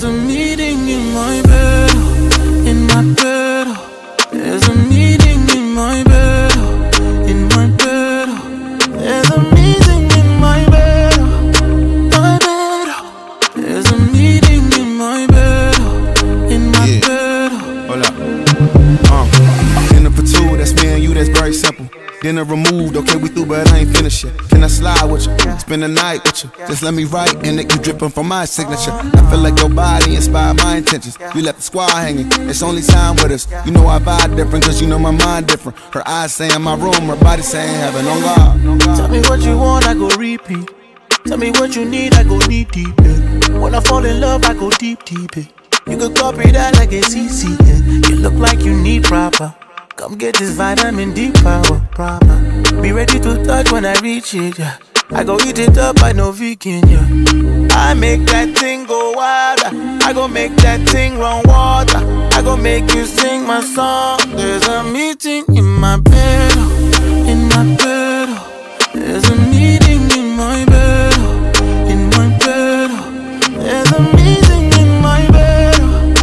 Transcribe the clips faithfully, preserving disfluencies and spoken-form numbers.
a meeting in my bed, in my bed. There's a meeting in my bed, in my bed. There's a meeting in my bed, my bed. There's a meeting in my bed, in my yeah. bed. Hold up. Uh, dinner for two, that's me and you, that's very simple. Dinner removed, okay, we through, but I ain't finished yet. Can I slide with you? Spend the night with you. Just let me write, and it you dripping from my signature. I feel like your body inspired my intentions. You left the squad hanging, it's only time with us. You know I vibe different, cause you know my mind different. Her eyes saying my room, her body saying heaven on God. Tell me what you want, I go repeat. Tell me what you need, I go knee deep. Yeah. When I fall in love, I go deep, deep. Yeah. You could copy that like it's easy. Yeah. You look like you need proper. Come get this vitamin D power, proper. Be ready to touch when I reach it, yeah. I go eat it up, I know vegan, yeah. I make that thing go wilder. I go make that thing run water. I go make you sing my song. There's a meeting in my bed, in my bed. There's a meeting in my bed, in my bed. There's a meeting in my bed,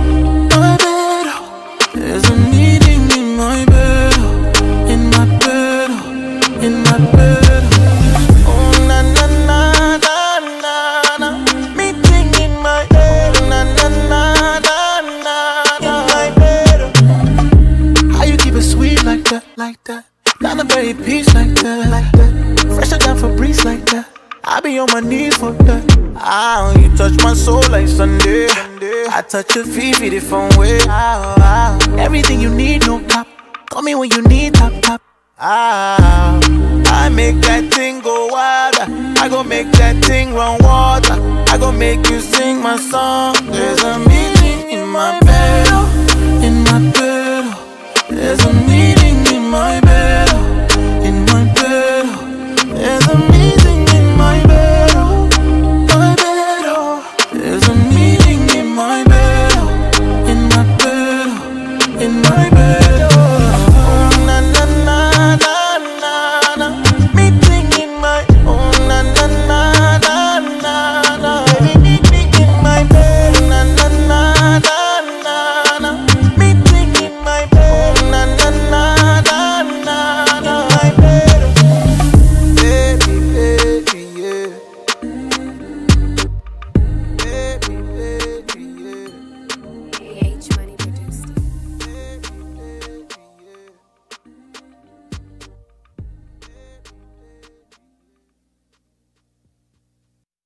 my bed. There's a meeting in my bed, in my bed, in my bed. Oh na na na na na na. Meeting in my bed. Na na na na na. In my bed. How you keep it sweet like that, like that? Down the very peach like that, like that. Fresher than Febreze like that. I be on my knees for that. Ah, you touch my soul like Sunday. I touch your feet, feet different way. Ah, ah. Everything you need, no cap. Call me when you need top, top. Ah, I make that thing go wilder. I go make that thing run water. I go make you sing my song. There's a meeting in my bed, in my bed. There's a meeting in my bed.